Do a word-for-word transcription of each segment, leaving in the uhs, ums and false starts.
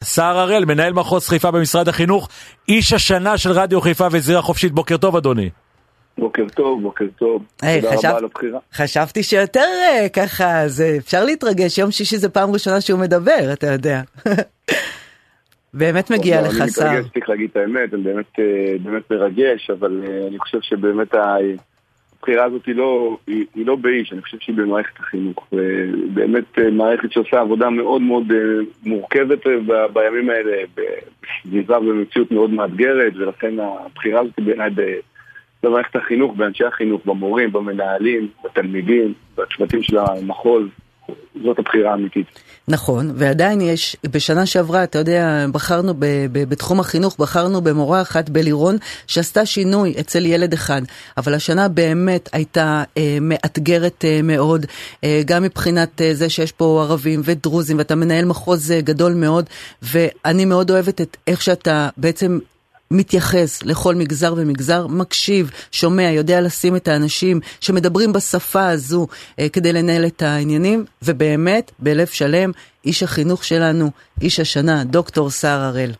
סער הראל, מנהל מחוז חיפה במשרד החינוך, איש השנה של רדיו חיפה וזירה חופשית. בוקר טוב אדוני. בוקר טוב, בוקר טוב. היי, תודה חשב... רבה על הבחירה. חשבתי שיותר ככה, זה אפשר להתרגש, יום שישי זה פעם ראשונה שהוא מדבר, אתה יודע. באמת מגיע לך, סער. אני מתרגש, צריך להגיד את האמת, אני באמת, באמת מרגש, אבל אני חושב שבאמת הבחירה הזאת היא לא, היא, היא לא באיש, אני חושב שהיא במערכת החינוך, ובאמת מערכת שעושה עבודה מאוד מאוד מורכבת בימים האלה, בסביבה ובמציאות מאוד מאתגרת, ולכן הבחירה הזאת היא בעיניי במערכת החינוך, באנשי החינוך, במורים, במנהלים, בתלמידים, בצוותים של המחוז, זאת הבחירה האמיתית. נכון, ועדיין יש, בשנה שעברה, אתה יודע, בחרנו ב, ב, בתחום החינוך, בחרנו במורה אחת בלירון, שעשתה שינוי אצל ילד אחד, אבל השנה באמת הייתה אה, מאתגרת אה, מאוד, אה, גם מבחינת אה, זה שיש פה ערבים ודרוזים, ואתה מנהל מחוז אה, גדול מאוד, ואני מאוד אוהבת את איך שאתה בעצם מתייחס לכל מגזר ומגזר, מקשיב, שומע, יודע לשים את האנשים שמדברים בשפה הזו אה, כדי לנהל את העניינים, ובאמת, בלב שלם, איש החינוך שלנו, איש השנה, דוקטור סער הראל.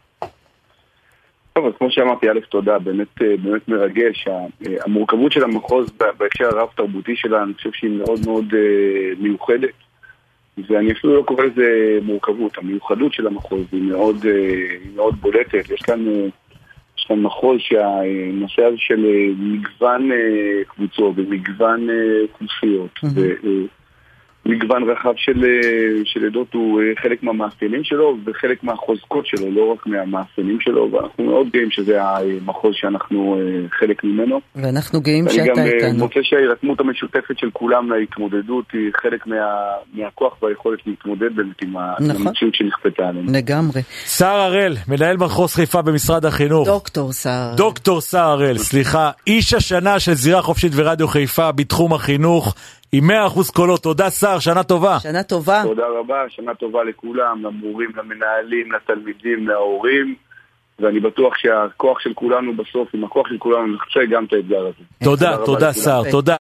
טוב, אז כמו שאמרתי, א' תודה, באמת, באמת מרגש. המורכבות של המחוז בהקשר הרב תרבותי שלה, אני חושב שהיא מאוד מאוד מיוחדת, ואני אפילו לא קורא לזה מורכבות. המיוחדות של המחוז היא מאוד, היא מאוד בולטת. יש כאן יש כאן מחוז שהנושא הזה של מגוון קבוצות ומגוון קבוציות ומגוון רחב של, של עדות הוא חלק מהמאפיינים שלו וחלק מהחוזקות שלו, לא רק מהמאפיינים שלו, ואנחנו מאוד גאים שזה המחוז שאנחנו חלק ממנו. ואנחנו גאים שאתה איתנו. אני גם מוצא שההירתמות המשותפת של כולם להתמודדות היא חלק מה, מהכוח והיכולת להתמודד באמת עם נכון. המציאות שנכפתה עלינו. לגמרי. סער הראל, מנהל מחוז חיפה במשרד החינוך. דוקטור סער. דוקטור סער הראל, סליחה. איש השנה של זירה חופשית ורדיו חיפה בתחום החינוך. עם מאה אחוז קולות. תודה סער, שנה טובה. שנה טובה. תודה רבה, שנה טובה לכולם, למורים, למנהלים, לתלמידים, להורים, ואני בטוח שהכוח של כולנו בסוף, עם הכוח של כולנו נחצה גם את האתגר הזה. תודה, תודה סער, תודה.